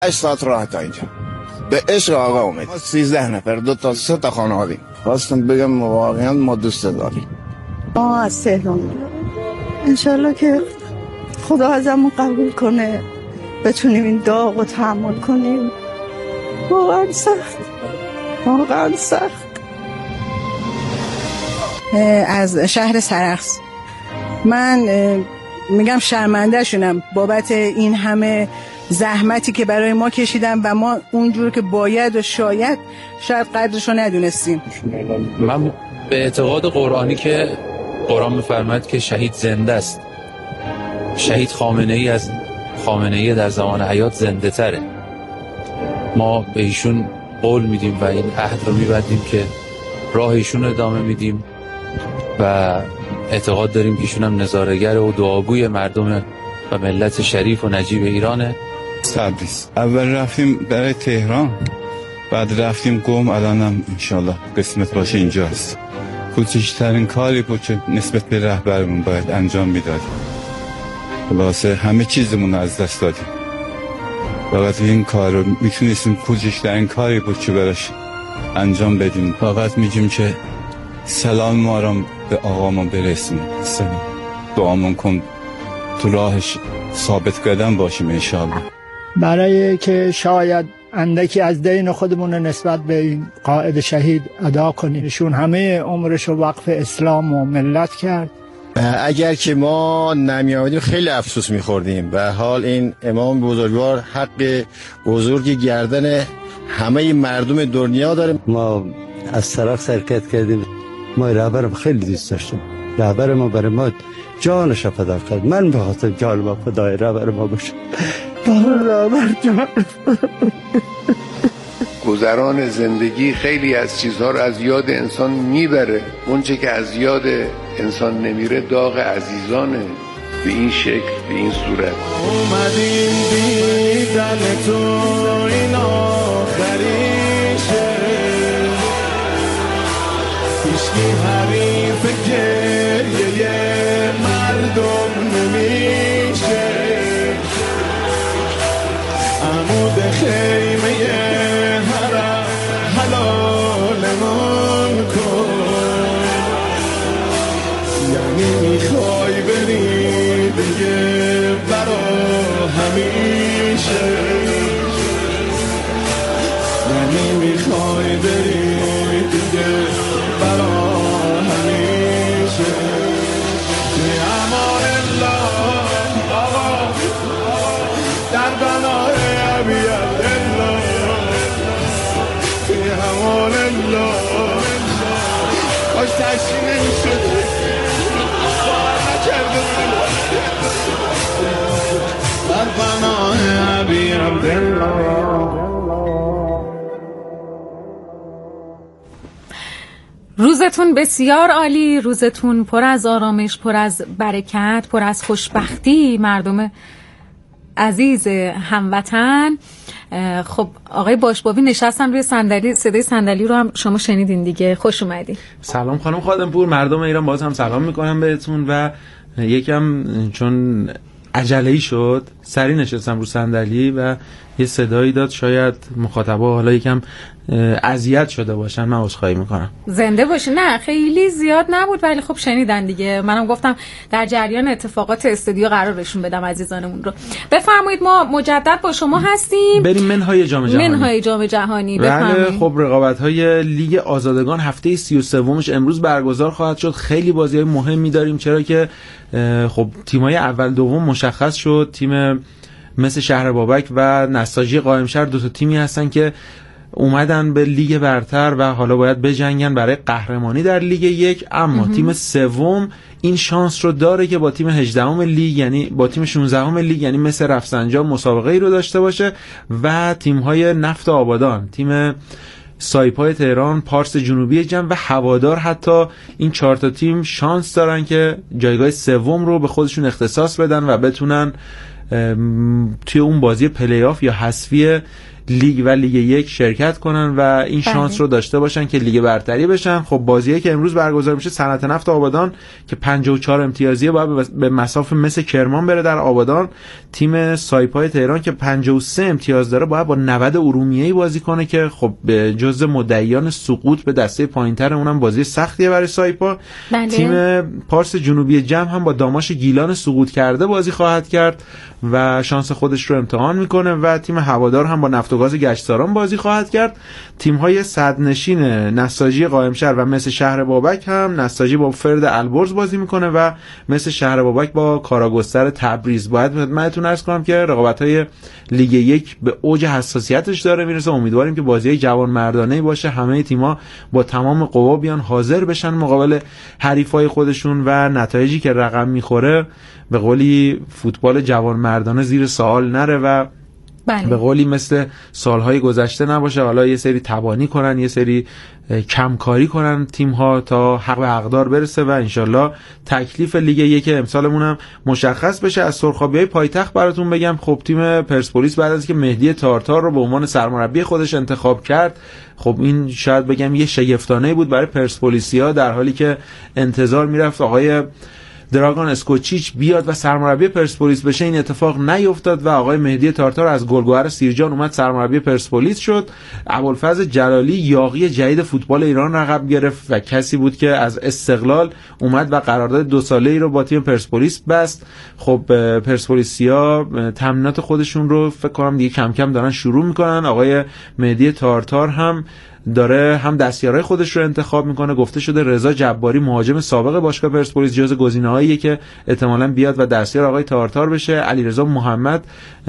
8 ساعت راه تا اینجا به عشق آقا اومد. 13 نفر 2 تا 3 تا خانواده. خواستم بگم واقعا ما دوست داریم. ما از تهران انشالله که خدا ازمون قبول کنه بتونیم این داغ رو تحمل کنیم. واقعا سخت، واقعا سخت. از شهر سرخس من میگم شرمنده شونم بابت این همه زحمتی که برای ما کشیدن و ما اونجور که باید و شاید قدرشو ندونستیم. من به اعتقاد قرآنی که قرآن میفرماید که شهید زنده است، شهید خامنه‌ای از خامنه‌ای در زمان حیات زنده تره. ما به ایشون قول میدیم و این عهد رو میبندیم که راه ایشون رو ادامه میدیم و اعتقاد داریم که ایشون هم نظاره‌گر و دعاگوی مردم و ملت شریف و نجیب ایرانه. تبریز اول رفتیم برای تهران، بعد رفتیم قم، الانم انشالله قسمت باشه اینجاست. کوچکترین کاری بود که نسبت به رهبرمون باید انجام میدادیم. خلاصه همه چیزمون رو از دست دادیم. فقط این کار رو میتونستیم، کوچکترین کاری بود که براش انجام بدیم. فقط میگیم که سلام ما رو به آقامون برسیم، دعامون کن تو راهش ثابت قدم باشیم انشالله. برای که شاید اندکی از دین خودمون نسبت به این قائد شهید ادا کنیم. ایشون همه عمرش رو وقف اسلام و ملت کرد. اگر که ما نمی آمدیم خیلی افسوس می‌خوردیم. به حال این امام بزرگوار حق بزرگی گردن همه مردم دنیا داره. ما از سرخ حرکت کردیم. ما رهبرم خیلی دوست داشتم. رهبر ما برای ما جانش فدا کرد. من به خاطر جان ما فدای رهبر ما باشم. رهبر جان. گذران زندگی خیلی از چیزها رو از یاد انسان میبره. اونچه که از یاد انسان نمیره داغ عزیزانه. به این شکل، به این صورت اومدیم دیدن تو این آخریشه، هیچکی حریف گریه مردم نمیشه. عمود خیمه حرم حلالمون کن، یعنی میخوای بری دیگه برا همیشه، یعنی میخوای بری دیگه برا همیشه. به امان الله آقا در بنای عبیت الله، به امان الله کاش تشکیل نمیشد باور نکرده در بنای عبیت الله. روزتون بسیار عالی، روزتون پر از آرامش، پر از برکت، پر از خوشبختی مردم عزیز هموطن. خب آقای باشباوی نشستن روی صندلی، صدای صندلی رو هم شما شنیدین دیگه. خوش اومدین. سلام خانم خادمپور، مردم ایران باز هم سلام میکنم بهتون. و یکم چون عجله‌ای شد سری نشستم رو صندلی و یه صدایی داد، شاید مخاطبا حالا یکم اذیت شده باشن، من عذرخواهی میکنم. زنده باشی. نه خیلی زیاد نبود ولی خب شنیدن دیگه. منم گفتم در جریان اتفاقات استودیو قرارشون بدم عزیزانمون رو. بفرمایید ما مجدد با شما هستیم. بریم منهای جام جهانی. منهای جام جهانی بفرمایید. خب رقابت‌های لیگ آزادگان هفته 33مش امروز برگزار خواهد شد. خیلی بازی‌های مهمی داریم چرا که خب تیم‌های اول دوم مشخص شد. تیم مثل شهر بابک و نساجی قائمشهر دو تا تیمی هستن که اومدن به لیگ برتر و حالا باید بجنگن برای قهرمانی در لیگ یک. اما تیم سوم این شانس رو داره که با تیم 18ام لیگ، یعنی با تیم 16ام لیگ، یعنی مثل رفسنجان مسابقه ای رو داشته باشه و تیم‌های نفت آبادان، تیم سایپای تهران، پارس جنوبی جم و هوادار، حتی این 4 تا تیم شانس دارن که جایگاه سوم رو به خودشون اختصاص بدن و بتونن توی اون بازی پلی آف یا حذفی لیگ و لیگ 1 شرکت کنن و این شانس رو داشته باشن که لیگ برتری بشن. خب بازیه که امروز برگزار میشه صنعت نفت آبادان که 54 امتیازیه باید به مسافه مثل کرمان بره در آبادان. تیم سایپای تهران که 53 امتیاز داره باید با 90 ارومیه‌ای بازی کنه که خب جزء مدعیان سقوط به دسته پایین‌تر، اونم بازی سختیه برای سایپا. تیم پارس جنوبی جم هم با داماش گیلان سقوط کرده بازی خواهد کرد و شانس خودش رو امتحان میکنه و تیم هوادار هم با نفت و گاز گشتاران بازی خواهد کرد. تیم‌های صدرنشین نساجی قائمشهر و مثل شهر بابک هم، نساجی با فرد البرز بازی میکنه و مثل شهر بابک با کاراگستر تبریز. باید خدمتتون عرض کنم که رقابت‌های لیگ 1 به اوج حساسیتش داره میرسه. امیدواریم که بازی جوان مردانه‌ای باشه، همه تیم‌ها با تمام قوا بیان حاضر بشن مقابل حریفای خودشون و نتایجی که رقم میخوره به قولی فوتبال جوان مردانه زیر سوال نره و به قولی مثل سالهای گذشته نباشه. حالا یه سری تبانی کنن، یه سری کمکاری کنن تیم‌ها تا حق به حقدار برسه و انشالله تکلیف لیگ 1 امسالمون هم مشخص بشه. از سرخابی‌های پایتخت براتون بگم، خب تیم پرسپولیس بعد از که مهدی تارتار رو به عنوان سرمربی خودش انتخاب کرد، خب این شاید بگم یه شگفتانه بود برای پرسپولیسیا، در حالی که انتظار میرفت آقای دراگان اسکوچیچ بیاد و سرمربی پرسپولیس بشه. این اتفاق نیفتاد و آقای مهدی تارتار از گلگهر سیرجان اومد سرمربی پرسپولیس شد. ابوالفضل جلالی یاغی جدید فوتبال ایران رقم گرفت و کسی بود که از استقلال اومد و قرارداد 2 ساله‌ای رو با تیم پرسپولیس بست. خب پرسپولیسیا تمرینات خودشون رو فکر کنم دیگه کم کم دارن شروع میکنن. آقای مهدی تارتار هم داره هم دستیارای خودش رو انتخاب میکنه. گفته شده رضا جباری مهاجم سابق باشگاه پرسپولیس جزو گزینه‌هاییه که احتمالاً بیاد و دستیار آقای تارتار بشه. علیرضا محمد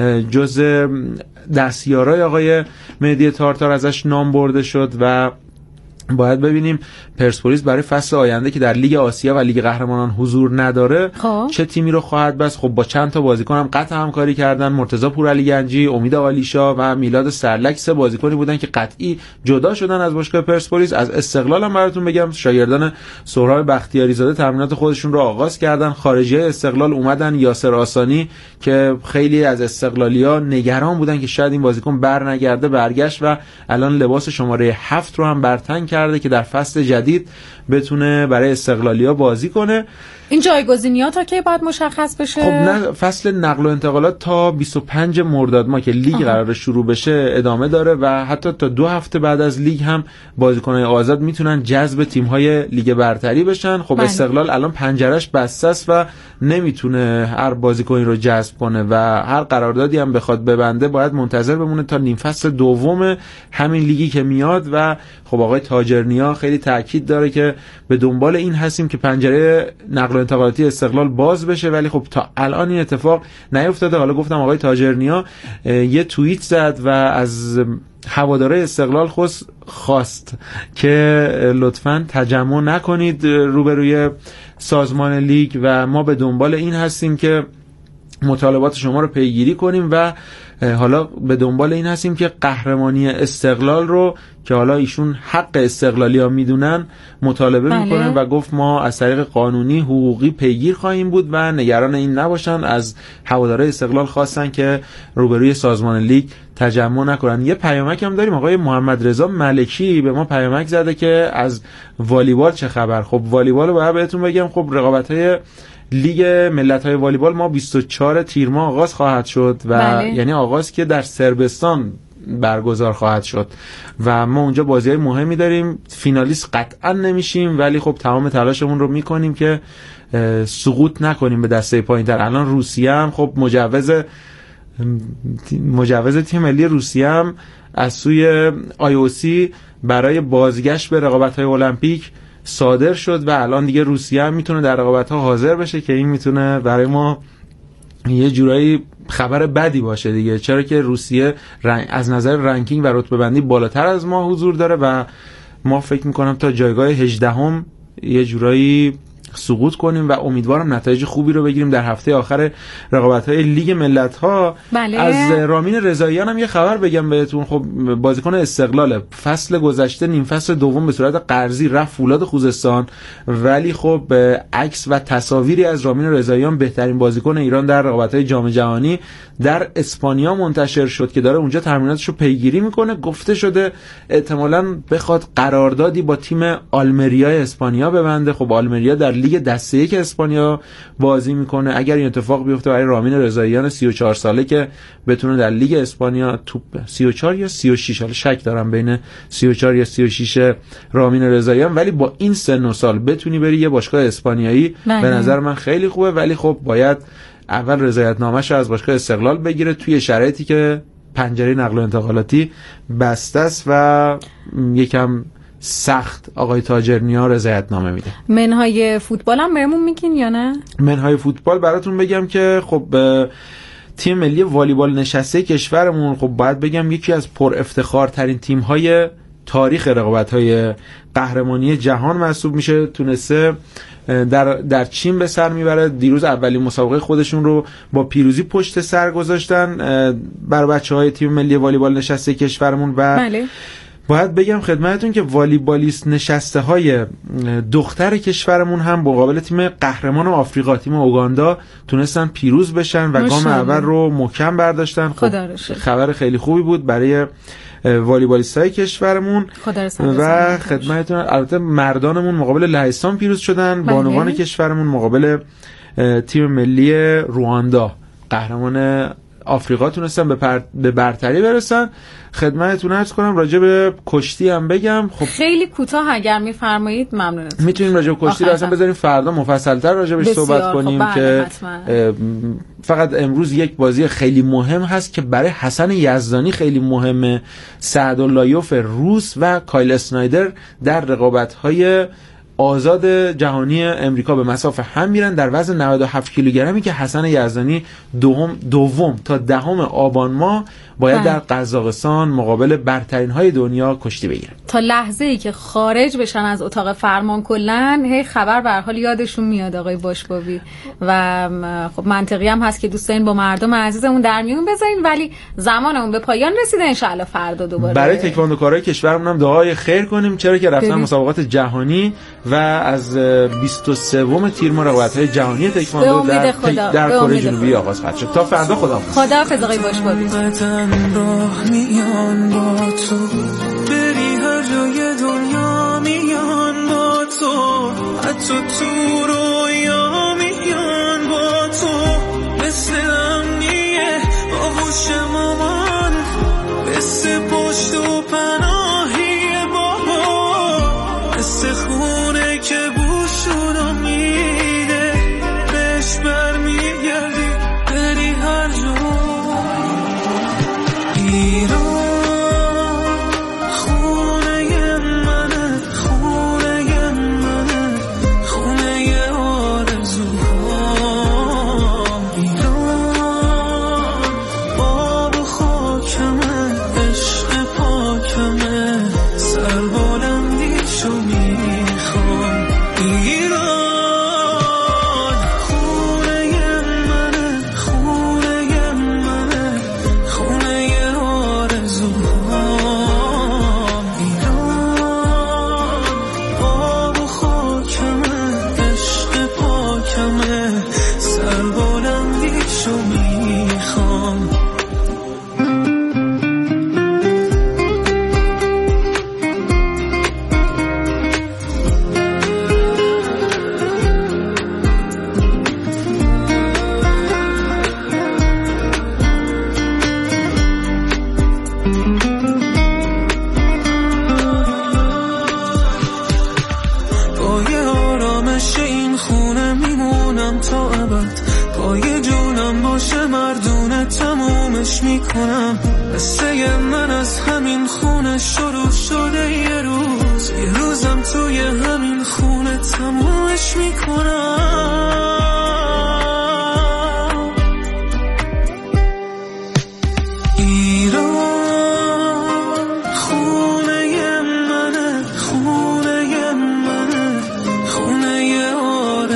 جزو دستیارای آقای مهدی تارتار ازش نام برده شد و باید ببینیم پرسپولیس برای فصل آینده که در لیگ آسیا و لیگ قهرمانان حضور نداره چه تیمی رو خواهد بست. خب با چند تا بازیکن هم قطع همکاری کردن، مرتضی پورعلی گنجی، امید آلیشا و میلاد سرلک، 3 بازیکنی بودن که قطعی جدا شدن از باشگاه پرسپولیس. از استقلال هم براتون بگم شاگردان سهراب بختیاری زاده تمرینات خودشون رو آغاز کردن. خارجی‌های استقلال اومدن، یاسر آسانی که خیلی از استقلالیا نگران بودن که شاید این بازیکن برنگرده، برگشت و الان لباس شماره 7 رو هم برتن کرده که در فصل جدید بتونه برای استقلالیا بازی کنه. این جایگزینی‌ها تا کی باید مشخص بشه؟ خب نه، فصل نقل و انتقالات تا 25 مرداد ماه که لیگ قرار شروع بشه ادامه داره و حتی تا 2 هفته بعد از لیگ هم بازیکن‌های آزاد میتونن جذب تیم‌های لیگ برتری بشن. خب استقلال الان پنجره‌اش بسته است و نمیتونه هر بازیکنی رو جذب کنه و هر قراردادی هم بخواد ببنده باید منتظر بمونه تا نیم فصل دوم همین لیگی که میاد. و خب آقای تاجرنیا خیلی تاکید داره که به دنبال این هستیم که پنجره نقل و انتقالاتی استقلال باز بشه، ولی خب تا الان این اتفاق نیفتاده. حالا گفتم آقای تاجرنیا یه توییت زد و از هوادارهای استقلال خواست که لطفاً تجمع نکنید روبروی سازمان لیگ و ما به دنبال این هستیم که مطالبات شما رو پیگیری کنیم و حالا به دنبال این هستیم که قهرمانی استقلال رو که حالا ایشون حق استقلالی ها میدونن مطالبه میکنن و گفت ما از طریق قانونی حقوقی پیگیر خواهیم بود و نگران این نباشن. از هوادارهای استقلال خواستن که روبروی سازمان لیگ تجمع نکنن. یه پیامک هم داریم، آقای محمد رضا ملکی به ما پیامک زده که از والیبال چه خبر. خب والیبال رو باید بهتون بگم، خب رقابت‌های لیگ ملت‌های والیبال ما 24 تیر ماه آغاز خواهد شد و یعنی آغاز که در صربستان برگزار خواهد شد و ما اونجا بازی‌های مهمی داریم. فینالیست قطعا نمیشیم ولی خب تمام تلاشمون رو میکنیم که سقوط نکنیم به دسته پایین‌تر. الان روسیه هم خب مجوز تیم ملی روسیه هم از سوی IOC برای بازگشت به رقابت‌های المپیک صادر شد و الان دیگه روسیه هم میتونه در رقابت‌ها حاضر بشه که این میتونه برای ما یه جورایی خبر بدی باشه دیگه، چرا که روسیه از نظر رنکینگ و رتبه بندی بالاتر از ما حضور داره و ما فکر میکنم تا جایگاه 18 یه جورایی سقوط کنیم و امیدوارم نتایج خوبی رو بگیریم در هفته آخر رقابت‌های لیگ ملت‌ها. بله. از رامین رضاییان هم یه خبر بگم بهتون. خب بازیکن استقلال فصل گذشته نیم فصل دوم به صورت قرضی رفت فولاد خوزستان، ولی خب عکس و تصاویری از رامین رضاییان بهترین بازیکن ایران در رقابت‌های جام جهانی در اسپانیا منتشر شد که داره اونجا تمریناتش رو پیگیری میکنه. گفته شده احتمالاً بخواد قراردادی با تیم آلمریا اسپانیا ببنده. خب آلمریا در لیگ دسته 1 اسپانیا بازی میکنه. اگر این اتفاق بیفته برای رامین رضاییان 34 ساله که بتونه در لیگ اسپانیا توپ 34 یا 36 حالا شک دارم بین 34 یا 36 رامین رضاییان، ولی با این سن و سال بتونی بری یه باشگاه اسپانیایی به نظر من خیلی خوبه. ولی خب باید اول رضایت‌نامه‌شو از باشگاه استقلال بگیره توی شرایطی که پنجره نقل و انتقالاتی بسته است و یکم سخت آقای تاجرنیا رضایت‌نامه میده. منهای فوتبال هم بهمون میگین یا نه؟ منهای فوتبال براتون بگم که خب تیم ملی والیبال نشسته کشورمون خب باید بگم یکی از پر افتخارترین تیم‌های تاریخ رقابت‌های قهرمانی جهان محسوب میشه. تونسته در چین به سر میبره. دیروز اولین مسابقه خودشون رو با پیروزی پشت سر گذاشتن بر بچه‌های تیم ملی والیبال نشسته کشورمون و بله. باید بگم خدمتتون که والیبالیست نشسته های دختر کشورمون هم مقابل تیم قهرمان آفریقا تیم اوگاندا تونستن پیروز بشن و گام اول رو محکم برداشتن. خب خبر خیلی خوبی بود برای والیبالیستای کشورمون و خدمتتون البته مردانمون مقابل لهستان پیروز شدن. بانوان کشورمون مقابل تیم ملی رواندا قهرمان آفریقا تونستن به برتری برسن. خدمتتون عرض کنم راجع به کشتی هم بگم. خب خیلی کوتاه اگر میفرمایید ممنونم. میتونیم راجع به کشتی رو اصلا بذاریم فردا مفصل‌تر راجع بهش صحبت کنیم که فقط امروز یک بازی خیلی مهم هست که برای حسن یزدانی خیلی مهمه. سعداللایوف روس و کایل اسنایدر در رقابت‌های آزاد جهانی امریکا به مسافه هم میرن در وزن 97 کیلوگرمی که حسن یزدانی دوم تا 10 آبان ماه باید در قزاقستان مقابل برترین های دنیا کشتی بگیرن. تا لحظه ای که خارج بشن از اتاق فرمان کلن هی خبر به هر حال یادشون میاد آقای باشبابی و خب منطقی هم هست که دوست دارین با مردم عزیزمون در میون بذارین، ولی زمانمون به پایان رسیده. ان شاء الله فردا دوباره برای تکواندوکارای کشورمون هم دعای خیر کنیم، چرا که رفتن مسابقات جهانی و از 23 تیر ماه رقابت‌های جهانی تکواندو در کره جنوبی آغاز خواهد شد. تا فردا خداحافظ آقای باشبابی. راه میان با تو بری هر جای دنیا میان با تو، حتی تو رویا میان با تو، مثل امنیه آغوش مامان، مثل پشت و پناهی بابا، مثل خونه که بوشونو میده بهش برمیگردی بری هر جا. ایران خونه منه، خونه منه، خونه آرزوها. ایران آب و خاکمه، عشق پاکمه، سربلندیشو میخوام. ایران خونه منه، خونه منه، خونه آرزوها. ایران آب و خاکمه، عشق پاکمه، سربلندیشو میخوام. پای آرامش این خونه میمونم تا ابد، پای جونم باشه مردونه تمومش میکنم. قصه من از همین خونه شروع شده، یه روزم توی همین خونه تمومش میکنم. ایران خونه منه، خونه منه، خونه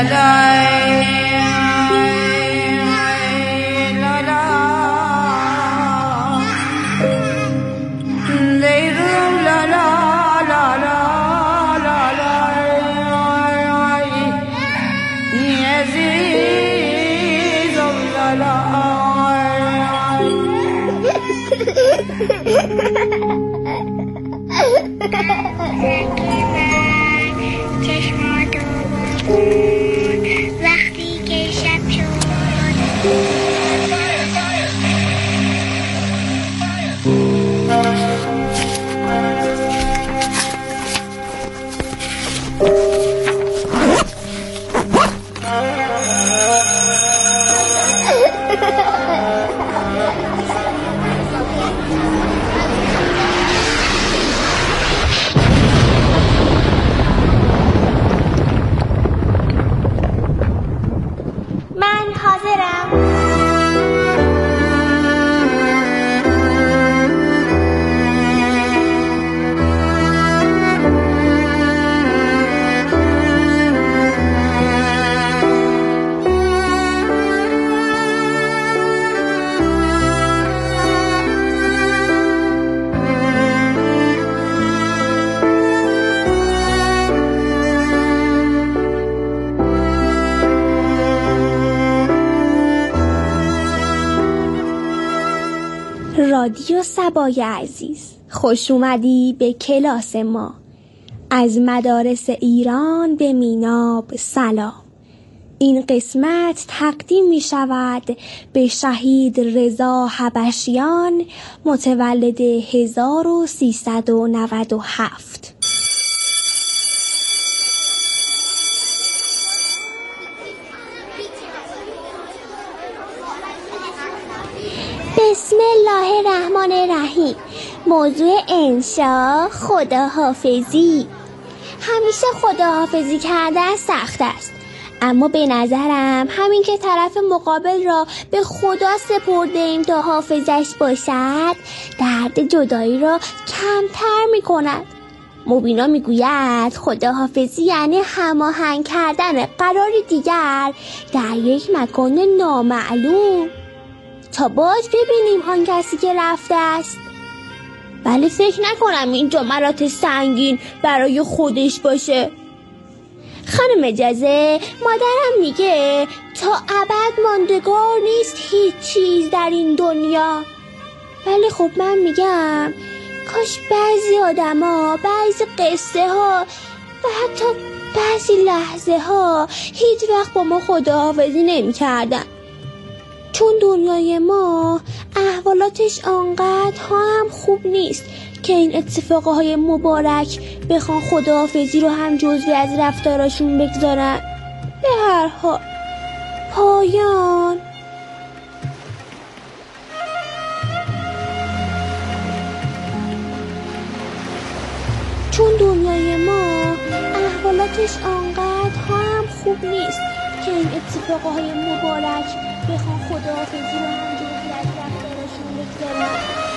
وقتی که شب شد من حاضرم. رادیو صبای عزیز، خوش اومدی به کلاس ما. از مدارس ایران به میناب سلام. این قسمت تقدیم می شود به شهید رضا حبشیان، متولد 1397. بسم الله الرحمن الرحیم. موضوع انشا خداحافظی. همیشه خداحافظی کردن سخت است، اما به نظرم همین که طرف مقابل را به خدا سپرده ایم تا حافظش باشد، درد جدایی را کمتر می کند. مبینا می گوید خداحافظی یعنی هماهنگ کردن قراری دیگر در یک مکان نامعلوم تا باز ببینیم آن کسی که رفته است. ولی فکر نکنم این جملات سنگین برای خودش باشه. خانم اجازه، مادرم میگه تا ابد ماندگار نیست هیچ چیز در این دنیا. ولی خب من میگم کاش بعضی آدما، بعضی قصه ها و حتی بعضی لحظه ها هیچ وقت با ما خداحافظی نمی کردن. چون دنیای ما احوالاتش آنقدر هم خوب نیست که این اتفاقهای مبارک بخوان خداحافظی رو هم جزوی از رفتاراشون بگذارن. به هر حال پایان. چون دنیای ما احوالاتش آنقدر هم خوب نیست که این اتفاقهای مبارک بخوان خداحافظی رو هم جزوی از رفتاراشون بگذارن.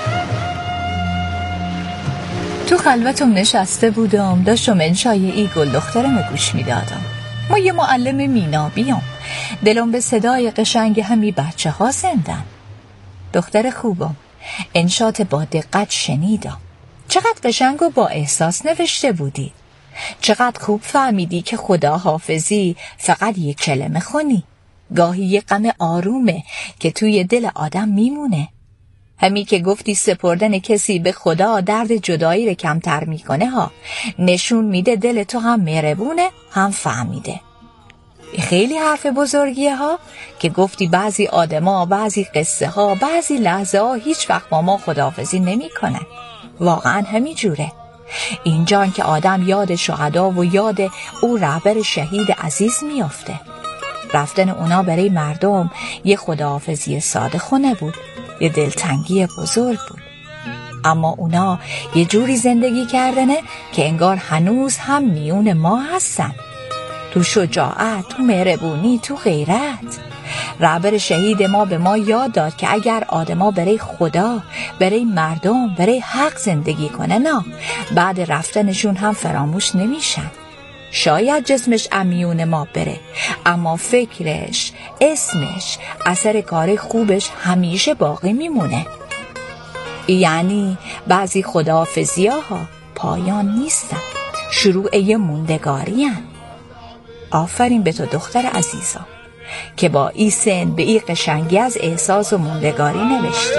تو خلوتم نشسته بودم، داشتم انشای ای گل دخترم گوش میدادم. ما یه معلم مینابیم، دلم به صدای قشنگ همی بچه ها زندن. دختر خوبم، انشات با دقت شنیدم. چقدر قشنگ و با احساس نوشته بودی. چقدر خوب فهمیدی که خداحافظی فقط یک کلمه خونی. گاهی یه غم آرومه که توی دل آدم میمونه. همی که گفتی سپردن کسی به خدا درد جدایی رو کمتر میکنه ها، نشون میده دل تو هم مهربونه هم فهمیده. خیلی حرف بزرگیه ها که گفتی بعضی آدما، بعضی قصه ها، بعضی لحظه ها هیچ وقت با ما خداحافظی نمی کنن. واقعا همی جوره. اینجان که آدم یاد شهدا و یاد او رهبر شهید عزیز میافته. رفتن اونا برای مردم یه خداحافظی ساده خونه بود، یه دلتنگی بزرگ بود. اما اونا یه جوری زندگی کردنه که انگار هنوز هم میون ما هستن. تو شجاعت، تو مهربونی، تو غیرت. رهبر شهید ما به ما یاد داد که اگر آدما برای خدا، برای مردم، برای حق زندگی کنه، نه بعد رفتنشون هم فراموش نمیشن. شاید جسمش امیون ما بره، اما فکرش، اسمش، اثر کار خوبش همیشه باقی میمونه. یعنی بعضی خداحافظی‌ها پایان نیستن، شروع یه موندگاری هن. آفرین به تو دختر عزیزم که با ای سن به ای قشنگی از احساس و موندگاری نوشتی.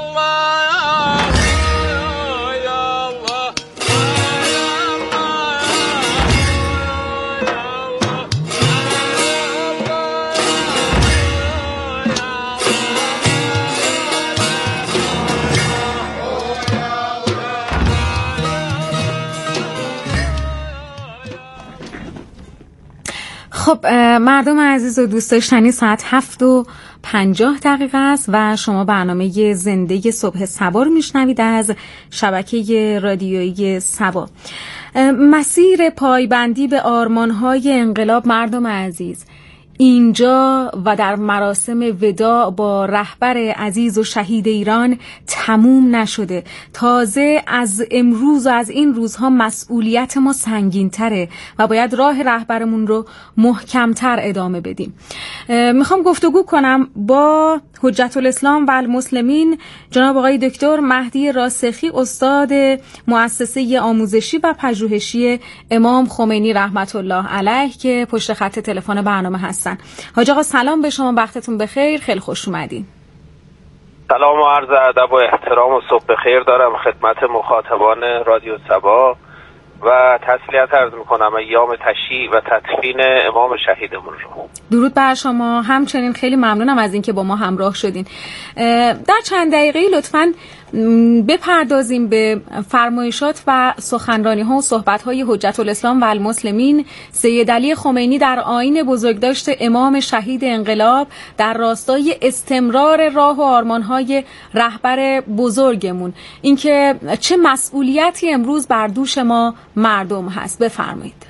خب مردم عزیز و دوست داشتنی، ساعت 7:50 است و شما برنامه زنده صبح صبا رو میشنوید از شبکه رادیویی صبا. مسیر پایبندی به آرمان‌های انقلاب مردم عزیز اینجا و در مراسم وداع با رهبر عزیز و شهید ایران تموم نشده. تازه از امروز و از این روزها مسئولیت ما سنگین تره و باید راه رهبرمون رو محکمتر ادامه بدیم. میخوام گفتگو کنم با حجت الاسلام و المسلمین جناب آقای دکتر مهدی راسخی، استاد مؤسسه آموزشی و پژوهشی امام خمینی رحمت الله علیه که پشت خط تلفن برنامه هستن. حاج آقا سلام به شما، وقتتون بخیر، خیلی خوش اومدین. سلام و عرض ادب و احترام و صبح بخیر دارم خدمت مخاطبان رادیو صبا و تسلیت عرض میکنم ایام تشییع و تدفین امام شهیدمون رو. درود بر شما. همچنین خیلی ممنونم از اینکه با ما همراه شدین. در چند دقیقه لطفاً بپردازیم به فرمایشات و سخنرانی ها و صحبت های حجت الاسلام و المسلمین سید علی خمینی در آیین بزرگداشت امام شهید انقلاب در راستای استمرار راه و آرمان های رهبر بزرگمون. اینکه چه مسئولیتی امروز بر دوش ما مردم هست. بفرمایید.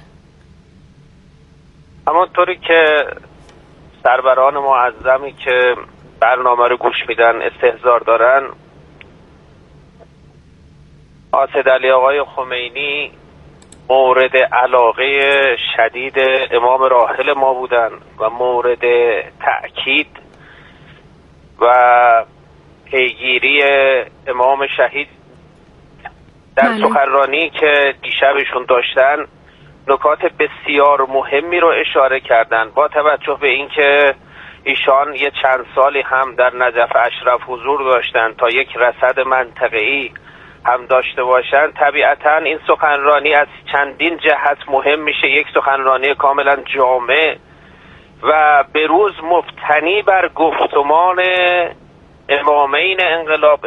همانطوری که سروران معظمی که برنامه رو گوش میدن استحضار دارن، سید علی آقای خمینی مورد علاقه شدید امام راحل ما بودن و مورد تأکید و پیگیری امام شهید. در سخنرانی که دیشبشون داشتن نکات بسیار مهمی رو اشاره کردن. با توجه به اینکه ایشان یه چند سالی هم در نجف اشرف حضور داشتن تا یک رصد منطقه‌ای هم داشته باشن، طبیعتاً این سخنرانی از چندین جهت مهم میشه. یک سخنرانی کاملا جامع و به روز مبتنی بر گفتمان امامین انقلاب،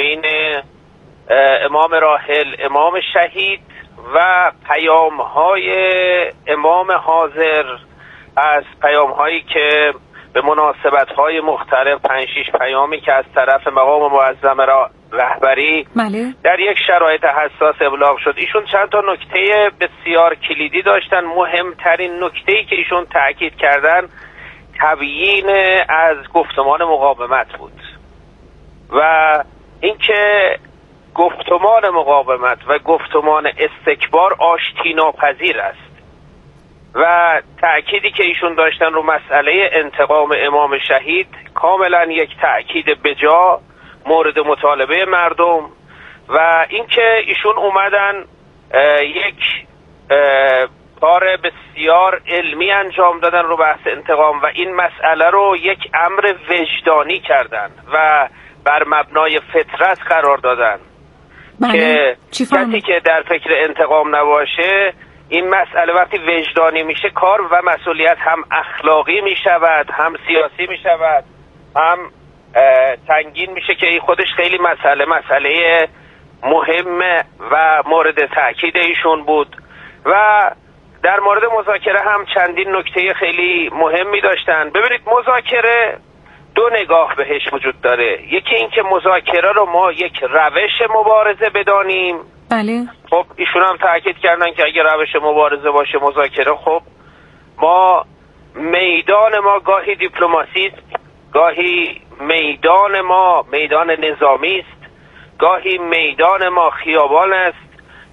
امام راحل، امام شهید و پیام‌های امام حاضر، از پیام‌هایی که به مناسبت‌های مختلف 5-6 پیامی که از طرف مقام معظم رهبری در یک شرایط حساس ابلاغ شد. ایشون چند تا نکته بسیار کلیدی داشتن. مهمترین نکته‌ای که ایشون تأکید کردن تبیین از گفتمان مقاومت بود و اینکه گفتمان مقاومت و گفتمان استکبار آشتی ناپذیر است و تأکیدی که ایشون داشتن رو مسئله انتقام امام شهید کاملا یک تأکید بجا مورد مطالبه مردم و اینکه ایشون اومدن یک کار بسیار علمی انجام دادن رو بحث انتقام و این مسئله رو یک امر وجدانی کردن و بر مبنای فطرت قرار دادن که کسی که در فکر انتقام نباشه این مسئله وقتی وجدانی میشه کار و مسئولیت هم اخلاقی میشود، هم سیاسی میشود، هم سنگین میشه که این خودش خیلی مسئله مهم و مورد تأکید ایشون بود. و در مورد مذاکره هم چندین نکته خیلی مهمی داشتن. ببینید مذاکره دو نگاه بهش وجود داره. یکی این که مذاکره رو ما یک روش مبارزه بدانیم. بله. خب ایشون هم تأکید کردن که اگه روش مبارزه باشه مذاکره، خب ما میدان ما گاهی دیپلماسی است، گاهی میدان ما میدان نظامی است، گاهی میدان ما خیابان است،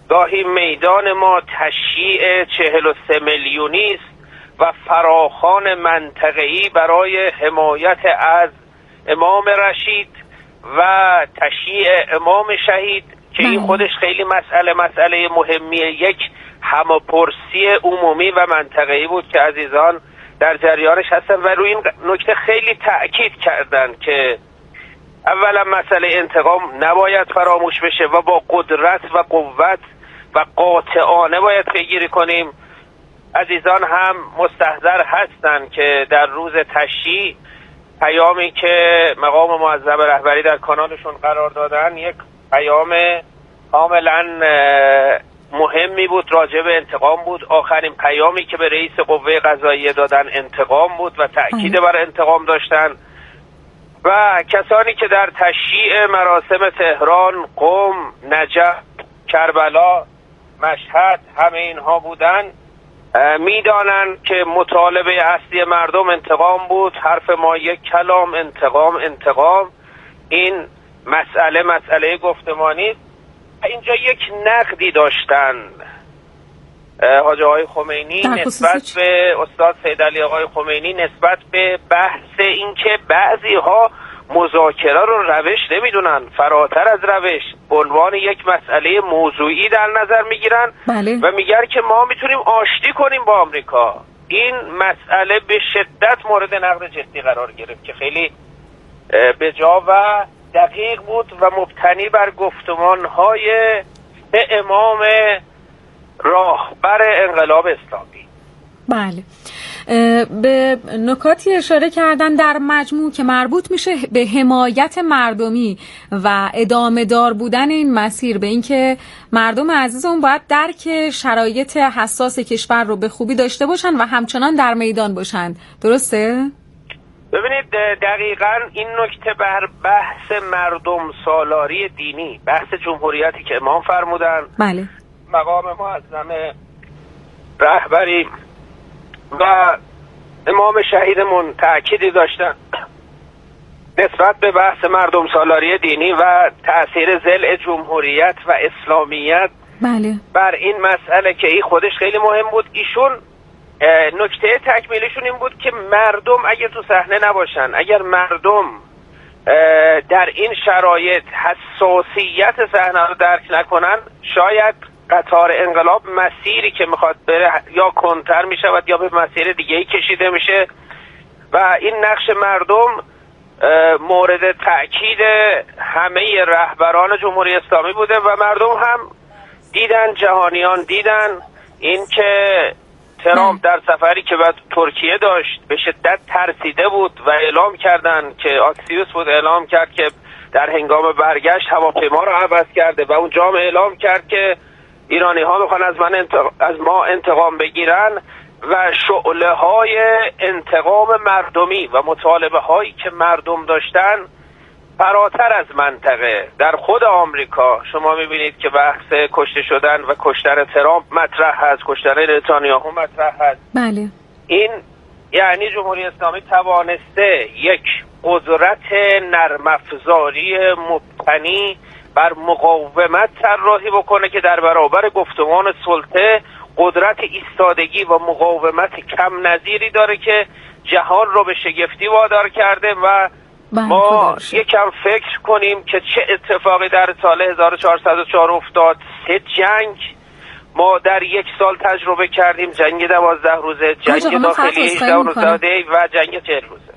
گاهی میدان ما تشییع 43 میلیونی است و فراخوان منطقه‌ای برای حمایت از امام رشید و تشییع امام شهید که این خودش خیلی مسئله مهمیه. یک همه‌پرسی عمومی و منطقه‌ای بود که عزیزان در جریانش هستن و روی این نکته خیلی تأکید کردن که اولا مسئله انتقام نباید فراموش بشه و با قدرت و قوت و قاطعانه باید پیگیری کنیم. عزیزان هم مستحضر هستن که در روز تشییع پیامی که مقام معظم رهبری در کانالشون قرار دادن یک پیام کاملا مهمی بود، راجع به انتقام بود. آخرین پیامی که به رئیس قوه قضاییه دادن انتقام بود و تأکید بر انتقام داشتن و کسانی که در تشییع مراسم تهران، قم، نجف، کربلا، مشهد همه اینها بودن میدانن که مطالبه اصلی مردم انتقام بود. حرف ما یک کلام انتقام. این مسئله گفتمانی. اینجا یک نقدی داشتن حاج آقای خمینی نسبت به استاد سید علی آقای خمینی نسبت به بحث این که بعضی ها مذاکره رو روش نمیدونن، فراتر از روش به عنوان یک مسئله موضوعی در نظر میگیرن و میگن که ما میتونیم آشتی کنیم با آمریکا. این مسئله به شدت مورد نقد جدی قرار گرفت که خیلی بجا و دقیق بود و مبتنی بر گفتمان‌های به امام راهبر انقلاب اسلامی. بله، به نکاتی اشاره کردن در مجموع که مربوط میشه به حمایت مردمی و ادامه دار بودن این مسیر، به اینکه مردم عزیزمون باید درک شرایط حساس کشور رو به خوبی داشته باشن و همچنان در میدان باشن. درسته؟ ببینید دقیقاً این نکته بر بحث مردم سالاری دینی، بحث جمهوریتی که امام فرمودن، بله، مقام معظم رهبری و امام شهیدمون تأکیدی داشتن نسبت به بحث مردم سالاری دینی و تأثیر ضلع جمهوریت و اسلامیت بله بر این مسئله که این خودش خیلی مهم بود. ایشون نکته تکمیلشون این بود که مردم اگر تو صحنه نباشن، اگر مردم در این شرایط حساسیت صحنه رو درک نکنن، شاید قطار انقلاب مسیری که میخواد بره یا کنتر میشود یا به مسیر دیگه‌ای کشیده میشه و این نقش مردم مورد تأکید همه رهبران جمهوری اسلامی بوده و مردم هم دیدن، جهانیان دیدن این که ترامپ در سفری که بعد ترکیه داشت به شدت ترسیده بود و اعلام کردن که آکسیوس بود اعلام کرد که در هنگام برگشت هواپیما رو عوض کرده و اونجا هم اعلام کرد که ایرانی ها میخوان از ما انتقام بگیرن و شعله های انتقام مردمی و مطالبه هایی که مردم داشتن فراتر از منطقه در خود آمریکا. شما میبینید که بحث کشته شدن و کشتن ترامپ مطرح هست، کشتن نتانیاهو مطرح هست. بله، این یعنی جمهوری اسلامی توانسته یک قدرت نرم افزاری مبتنی بر مقاومت طراحی بکنه که در برابر گفتمان سلطه قدرت ایستادگی و مقاومت کم نظیری داره که جهان رو به شگفتی وادار کرده و ما یکم فکر کنیم که چه اتفاقی در سال 1404 افتاد. 3 جنگ ما در 1 سال تجربه کردیم، جنگ 12 روزه، جنگ داخلی 18 روزه و جنگ 40 روزه.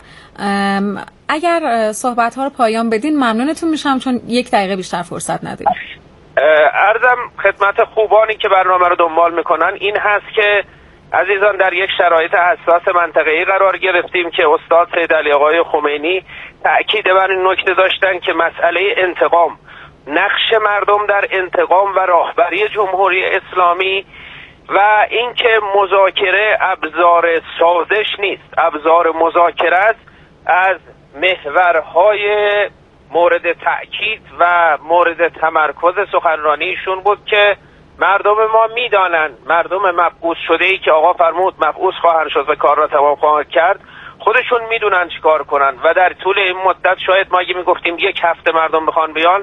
اگر صحبت ها رو پایان بدین ممنونتون میشم چون 1 دقیقه بیشتر فرصت نداریم. عرضم خدمت خوبانی که برنامه رو دنبال میکنن این هست که عزیزان در یک شرایط حساس منطقه‌ای قرار گرفتیم که استاد سید علی آقای خمینی تأکید بر این نکته داشتن که مسئله انتقام، نقش مردم در انتقام و راهبری جمهوری اسلامی و اینکه مذاکره ابزار سازش نیست، ابزار مذاکره است، از محورهای مورد تأکید و مورد تمرکز سخنرانیشون بود که مردم ما میدانن، مردم مبعوث شده ای که آقا فرمود مبعوث خواهند شد و کار را تمام خواهند کرد، خودشون میدونن چی کار کنن و در طول این مدت شاید ما اگه میگفتیم 1 هفته مردم بخوان بیان